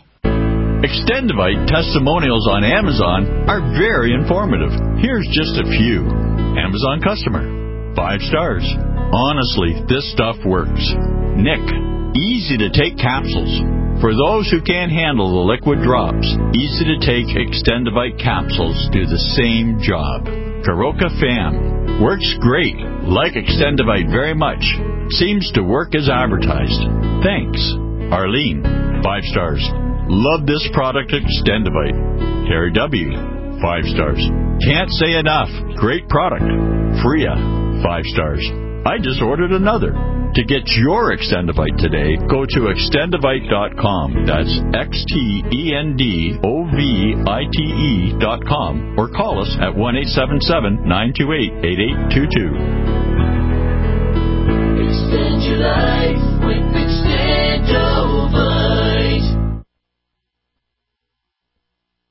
Extendivite testimonials on Amazon are very informative. Here's just a few. Amazon customer. Five stars. Honestly, this stuff works. Nick. Easy to take capsules. For those who can't handle the liquid drops, easy to take Extendivite capsules do the same job. Karoka Fam. Works great. Like Extendivite very much. Seems to work as advertised. Thanks. Arlene. Five stars. Love this product, Extendivite. Terry W. Five stars. Can't say enough. Great product. Freya. Five stars. I just ordered another. To get your Extendivite today, go to extendivite dot com. That's X T E N D O V I T E dot com. Or call us at one eight seven seven, nine two eight, eight eight two two. Extend your life with Extendivite.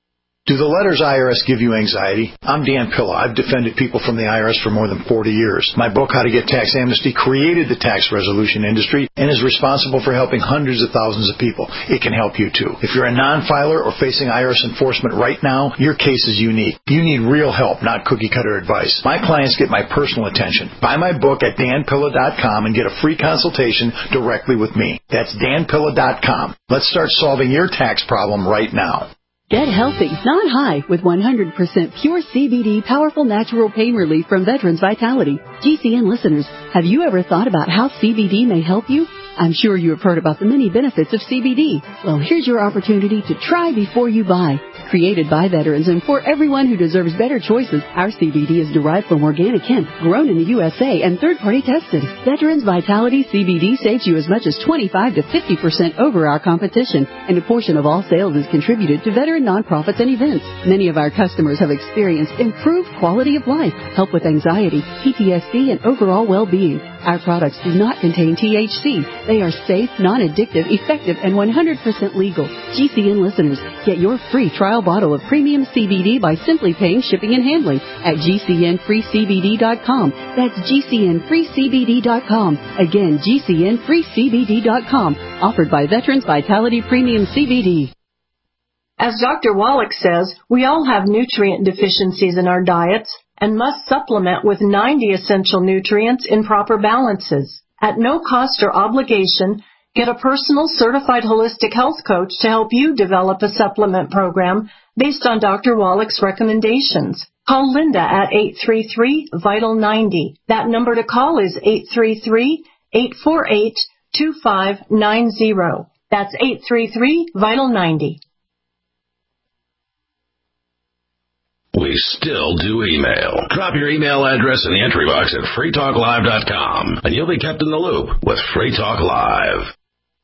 Do the letters I R S give you anxiety? I'm Dan Pilla. I've defended people from the I R S for more than forty years. My book, How to Get Tax Amnesty, created the tax resolution industry and is responsible for helping hundreds of thousands of people. It can help you too. If you're a non-filer or facing I R S enforcement right now, your case is unique. You need real help, not cookie-cutter advice. My clients get my personal attention. Buy my book at dan pilla dot com and get a free consultation directly with me. That's dan pilla dot com. Let's start solving your tax problem right now. Get healthy, not high, with one hundred percent pure C B D powerful natural pain relief from Veterans Vitality. G C N listeners, have you ever thought about how C B D may help you? I'm sure you have heard about the many benefits of C B D. Well, here's your opportunity to try before you buy. Created by veterans and for everyone who deserves better choices, our C B D is derived from organic hemp, grown in the U S A, and third-party tested. Veterans Vitality C B D saves you as much as twenty-five to fifty percent over our competition, and a portion of all sales is contributed to veteran nonprofits and events. Many of our customers have experienced improved quality of life, help with anxiety, P T S D, and overall well-being. Our products do not contain T H C. They are safe, non-addictive, effective, and one hundred percent legal. G C N listeners, get your free trial bottle of premium C B D by simply paying shipping and handling at G C N free C B D dot com. That's G C N free C B D dot com. Again, G C N free C B D dot com. Offered by Veterans Vitality Premium C B D. As Doctor Wallach says, we all have nutrient deficiencies in our diets and must supplement with ninety essential nutrients in proper balances. At no cost or obligation, get a personal certified holistic health coach to help you develop a supplement program based on Doctor Wallach's recommendations. Call Linda at eight three three, vital ninety. That number to call is eight three three, eight four eight, two five nine zero. That's eight three three, vital ninety. We still do email. Drop your email address in the entry box at free talk live dot com, and you'll be kept in the loop with Free Talk Live.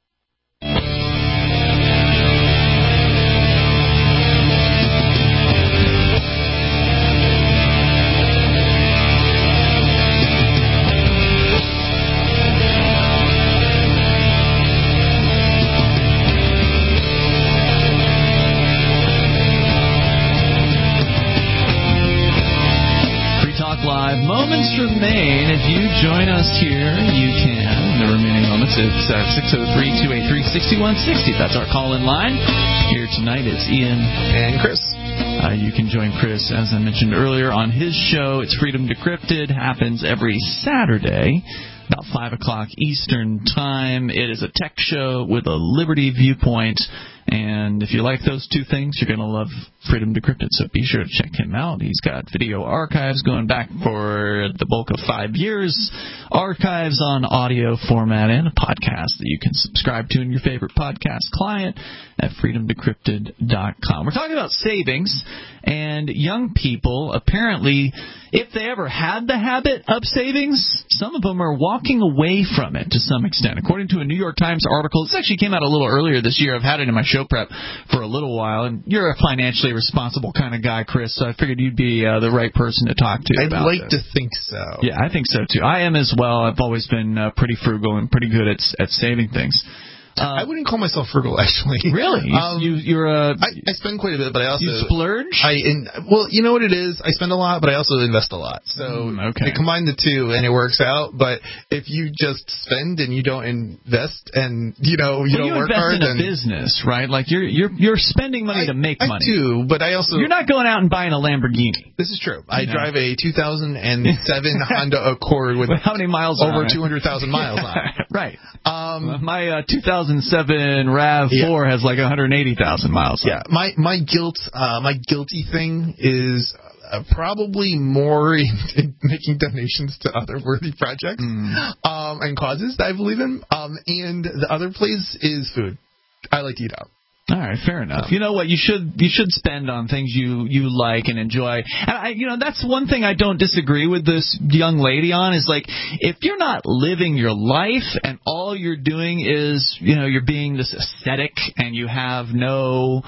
Moments remain. If you join us here, you can. In the remaining moments, it's uh, six oh three, two eight three, six one six oh. That's our call-in line. Here tonight, it's Ian and Chris. Uh, you can join Chris, as I mentioned earlier, on his show. It's Freedom Decrypted. Happens every Saturday, about five o'clock Eastern Time. It is a tech show with a liberty viewpoint. And if you like those two things, you're going to love Freedom Decrypted, so be sure to check him out. He's got video archives going back for the bulk of five years, archives on audio format, and a podcast that you can subscribe to in your favorite podcast client at freedom decrypted dot com. We're talking about savings, and young people, apparently, if they ever had the habit of savings, some of them are walking away from it to some extent. According to a New York Times article, this actually came out a little earlier this year. I've had it in my show prep for a little while, and you're a financially responsible kind of guy, Chris, so I figured you'd be uh, the right person to talk to I'd about like this. to think so. Yeah, I think so, too. I am as well. I've always been uh, pretty frugal and pretty good at at saving things. Uh, I wouldn't call myself frugal, actually. Really? You, um, you, you're a... I, I spend quite a bit, but I also... You splurge? I in, well, you know what it is? I spend a lot, but I also invest a lot. So mm, okay. I combine the two, and it works out. But if you just spend and you don't invest and, you know, you well, don't you work invest hard... in a business, right? Like, you're you're you're spending money I, to make I money. I do, but I also... You're not going out and buying a Lamborghini. This is true. I know? drive a two thousand seven Honda Accord with... How many miles over on two hundred thousand miles on it. Right. Um, My uh, two thousand seven RAV four yeah. has like one hundred eighty thousand miles. Yeah, my my guilt, uh, my guilty thing is uh, probably more in, in making donations to other worthy projects mm. um, and causes that I believe in. Um, and the other place is food. I like to eat out. All right, fair enough. You know what? You should you should spend on things you, you like and enjoy. And I, you know, that's one thing I don't disagree with this young lady on is like if you're not living your life and all you're doing is, you know, you're being this ascetic and you have no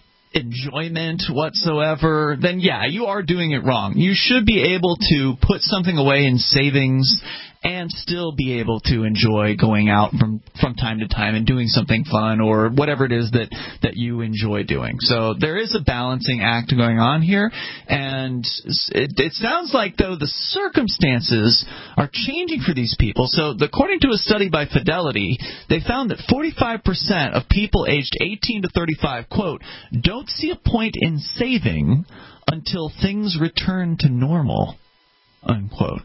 enjoyment whatsoever, then yeah, you are doing it wrong. You should be able to put something away in savings and still be able to enjoy going out from, from time to time and doing something fun or whatever it is that, that you enjoy doing. So there is a balancing act going on here, and it, it sounds like, though, the circumstances are changing for these people. So according to a study by Fidelity, they found that forty-five percent of people aged eighteen to thirty-five, quote, don't see a point in saving until things return to normal, unquote.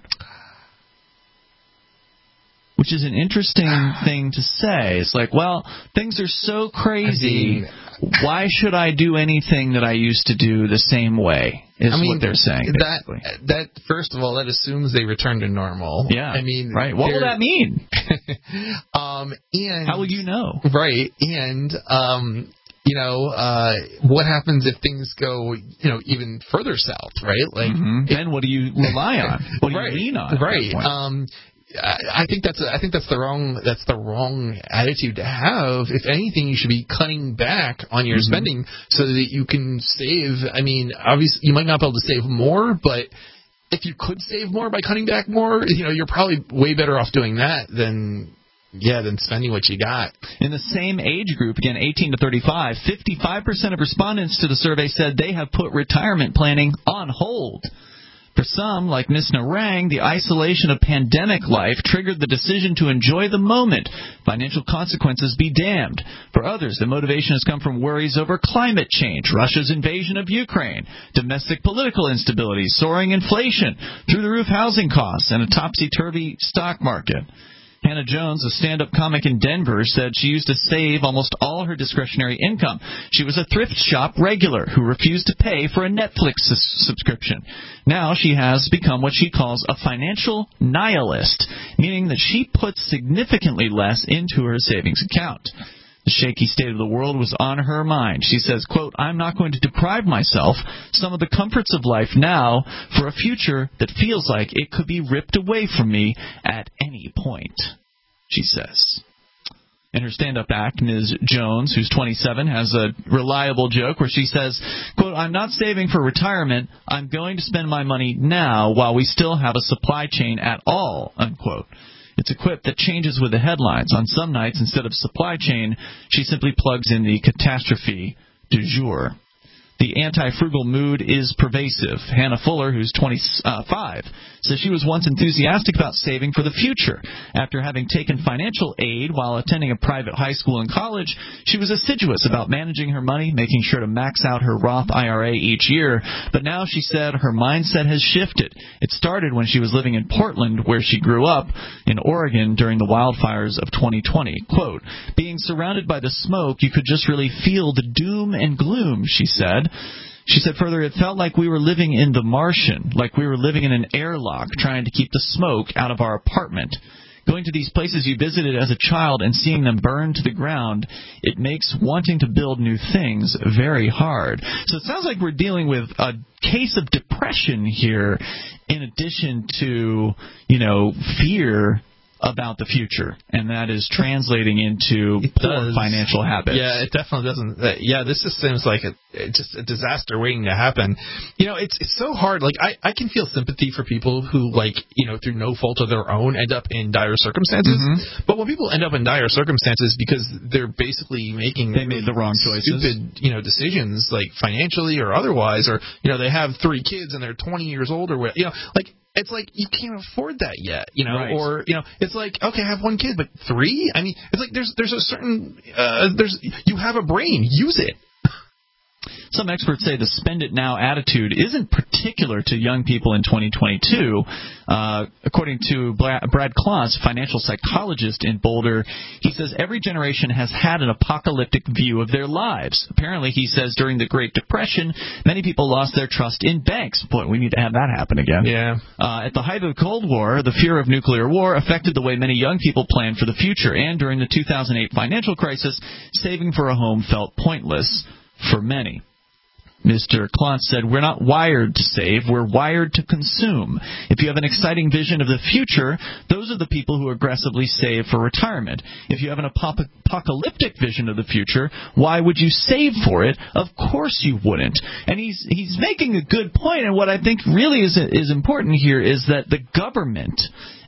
Which is an interesting thing to say. It's like, well, things are so crazy, I mean, why should I do anything that I used to do the same way, is I mean, what they're saying. That, that, first of all, that assumes they return to normal. Yeah. I mean, right. What will that mean? um, and how will you know? Right. And, um, you know, uh, what happens if things go, you know, even further south, right? Like, mm-hmm. Then what do you rely on? What do right, you lean on? Right. Um, I think that's I think that's the wrong that's the wrong attitude to have. If anything, you should be cutting back on your mm-hmm. spending so that you can save. I mean, obviously, you might not be able to save more, but if you could save more by cutting back more, you know, you're probably way better off doing that than yeah than spending what you got. In the same age group, again, eighteen to thirty-five, fifty-five percent of respondents to the survey said they have put retirement planning on hold. For some, like Miss Narang, the isolation of pandemic life triggered the decision to enjoy the moment. Financial consequences be damned. For others, the motivation has come from worries over climate change, Russia's invasion of Ukraine, domestic political instability, soaring inflation, through-the-roof housing costs, and a topsy-turvy stock market. Hannah Jones, a stand-up comic in Denver, said she used to save almost all her discretionary income. She was a thrift shop regular who refused to pay for a Netflix su- subscription. Now she has become what she calls a financial nihilist, meaning that she puts significantly less into her savings account. The shaky state of the world was on her mind. She says, quote, I'm not going to deprive myself some of the comforts of life now for a future that feels like it could be ripped away from me at any point, she says. In her stand-up act, Miz Jones, who's twenty-seven, has a reliable joke where she says, quote, I'm not saving for retirement. I'm going to spend my money now while we still have a supply chain at all, unquote. It's a quip that changes with the headlines. On some nights, instead of supply chain, she simply plugs in the catastrophe du jour. The anti-frugal mood is pervasive. Hannah Fuller, who's twenty-five, says she was once enthusiastic about saving for the future. After having taken financial aid while attending a private high school and college, she was assiduous about managing her money, making sure to max out her Roth I R A each year. But now, she said, her mindset has shifted. It started when she was living in Portland, where she grew up, in Oregon during the wildfires of twenty twenty. Quote, being surrounded by the smoke, you could just really feel the doom and gloom, she said. She said further, it felt like we were living in The Martian, like we were living in an airlock trying to keep the smoke out of our apartment. Going to these places you visited as a child and seeing them burn to the ground, it makes wanting to build new things very hard. So it sounds like we're dealing with a case of depression here in addition to, you know, fear about the future, and that is translating into poor financial habits. Yeah, it definitely doesn't. Uh, yeah, this just seems like a, just a disaster waiting to happen. You know, it's it's so hard. Like, I, I can feel sympathy for people who, like, you know, through no fault of their own, end up in dire circumstances. Mm-hmm. But when people end up in dire circumstances because they're basically making they made the wrong choices, stupid, you know, decisions, like financially or otherwise, or, you know, they have three kids and they're twenty years old or what, you know, like. It's like you can't afford that yet, you know, right. Or, you know, it's like, okay, I have one kid, but three? I mean, it's like there's there's a certain, uh, there's you have a brain, use it. Some experts say the spend it now attitude isn't particular to young people in twenty twenty-two. Uh, according to Brad Kloss, financial psychologist in Boulder, he says every generation has had an apocalyptic view of their lives. Apparently, he says during the Great Depression, many people lost their trust in banks. Boy, we need to have that happen again. Yeah. Uh, at the height of the Cold War, the fear of nuclear war affected the way many young people planned for the future. And during the two thousand eight financial crisis, saving for a home felt pointless for many. Mister Klontz said, we're not wired to save, we're wired to consume. If you have an exciting vision of the future, those are the people who aggressively save for retirement. If you have an ap- apocalyptic vision of the future, why would you save for it? Of course you wouldn't. And he's he's making a good point, and what I think really is is important here is that the government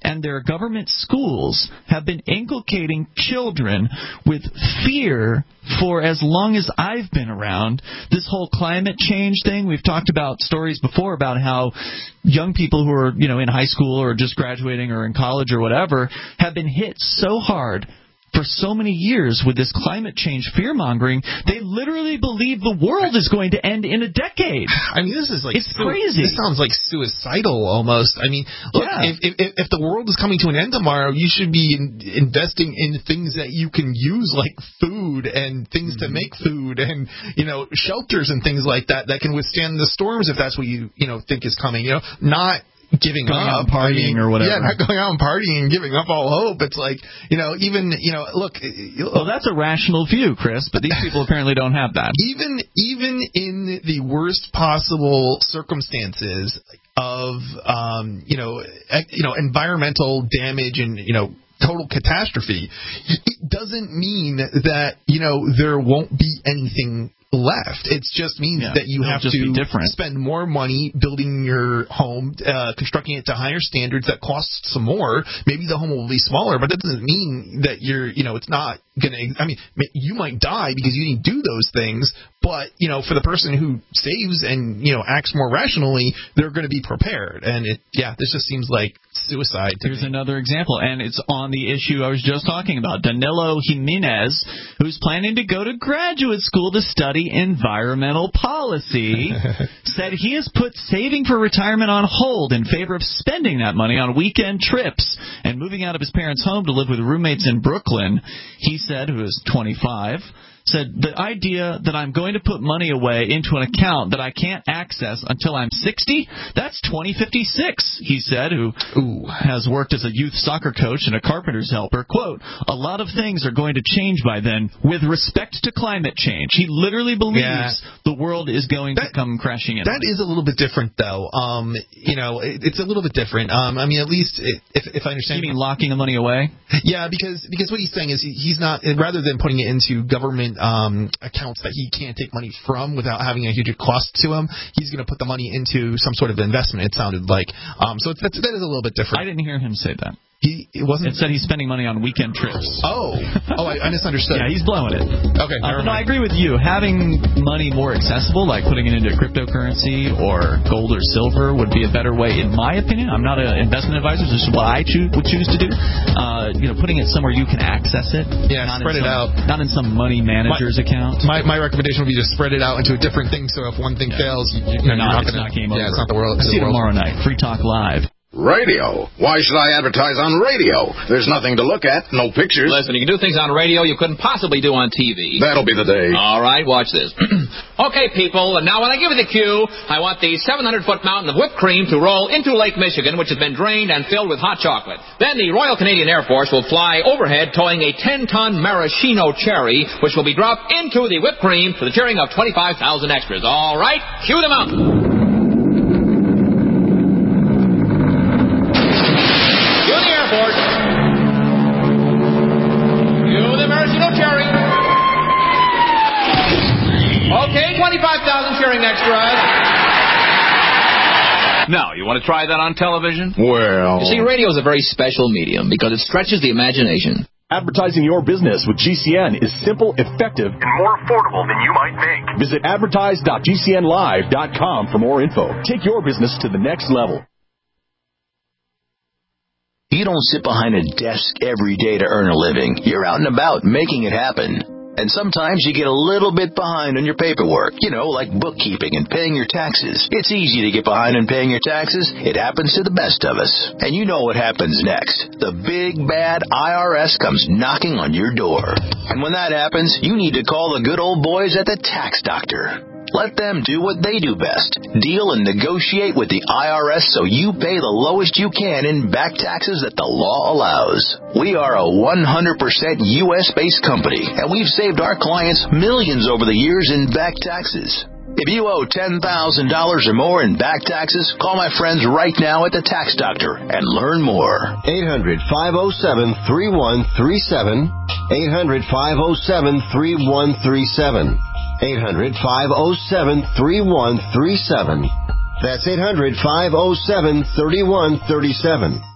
and their government schools have been inculcating children with fear for as long as I've been around. This whole climate change thing, we've talked about stories before about how young people who are, you know, in high school or just graduating or in college or whatever have been hit so hard for so many years with this climate change fear-mongering, they literally believe the world is going to end in a decade. I mean, this is like... It's su- crazy. This sounds like suicidal almost. I mean, look, yeah. if, if, if the world is coming to an end tomorrow, you should be in, investing in things that you can use, like food and things mm-hmm. to make food and, you know, shelters and things like that that can withstand the storms if that's what you, you know, think is coming. You know, not... giving going up, out and partying I mean, or whatever. Yeah, not going out and partying and giving up all hope. It's like, you know, even, you know, look. Well, that's a rational view, Chris, but these people apparently don't have that. Even, even in the worst possible circumstances of, um, you know, ec- you know, environmental damage and, you know, total catastrophe, it doesn't mean that, you know, there won't be anything left. It just means yeah, that you have to spend more money building your home, uh, constructing it to higher standards that costs some more. Maybe the home will be smaller, but that doesn't mean that you're, you know, it's not going to, I mean, you might die because you didn't do those things, but, you know, for the person who saves and, you know, acts more rationally, they're going to be prepared. And it, yeah, this just seems like suicide to Here's me. another example, and it's on the issue I was just talking about. Danilo Jimenez, who's planning to go to graduate school to study environmental policy, said he has put saving for retirement on hold in favor of spending that money on weekend trips and moving out of his parents' home to live with roommates in Brooklyn. He said, who is twenty-five, said, the idea that I'm going to put money away into an account that I can't access until I'm sixty, that's twenty fifty-six, he said, who ooh, has worked as a youth soccer coach and a carpenter's helper. Quote, a lot of things are going to change by then with respect to climate change. He literally believes yeah. the world is going that, to come crashing in. That is a little bit different, though. Um, you know, it, it's a little bit different. Um, I mean, at least it, if, if I understand. You mean locking the money away? Yeah, because because what he's saying is he, he's not, rather than putting it into government Um, accounts that he can't take money from without having a huge cost to him, he's going to put the money into some sort of investment, it sounded like. Um, so it's, that's, that is a little bit different. I didn't hear him say that. He it wasn't. It said he's spending money on weekend trips. Oh, oh, I, I misunderstood. Yeah, he's blowing it. Okay, uh, but no, I agree with you. Having money more accessible, like putting it into cryptocurrency or gold or silver, would be a better way, in my opinion. I'm not an investment advisor. This is what I choo- would choose to do. Uh, you know, putting it somewhere you can access it. Yeah, spread it some, out. Not in some money manager's my, account. My my recommendation would be to spread it out into a different thing. So if one thing yeah. fails, you, you, you're not, not it's gonna, not game yeah, over. It's not the world. See you tomorrow night. Free Talk Live. Radio. Why should I advertise on radio? There's nothing to look at, no pictures. Listen, you can do things on radio you couldn't possibly do on T V. That'll be the day. All right, watch this. Okay, people, now when I give you the cue, I want the seven hundred foot mountain of whipped cream to roll into Lake Michigan, which has been drained and filled with hot chocolate. Then the Royal Canadian Air Force will fly overhead towing a ten ton maraschino cherry, which will be dropped into the whipped cream to the cheering of twenty-five thousand extras. All right, cue the mountain. Okay, twenty-five thousand cheering extras. Now, you want to try that on television? Well... You see, radio is a very special medium because it stretches the imagination. Advertising your business with G C N is simple, effective, and more affordable than you might think. Visit advertise dot g c n live dot com for more info. Take your business to the next level. You don't sit behind a desk every day to earn a living. You're out and about making it happen. And sometimes you get a little bit behind on your paperwork, you know, like bookkeeping and paying your taxes. It's easy to get behind on paying your taxes. It happens to the best of us. And you know what happens next. The big, bad I R S comes knocking on your door. And when that happens, you need to call the good old boys at the Tax Doctor. Let them do what they do best. Deal and negotiate with the I R S so you pay the lowest you can in back taxes that the law allows. We are a one hundred percent U S based company, and we've saved our clients millions over the years in back taxes. If you owe ten thousand dollars or more in back taxes, call my friends right now at the Tax Doctor and learn more. eight hundred, five oh seven, three one three seven. eight hundred, five oh seven, three one three seven. eight hundred, five oh seven, three one three seven. That's eight hundred, five oh seven, three one three seven.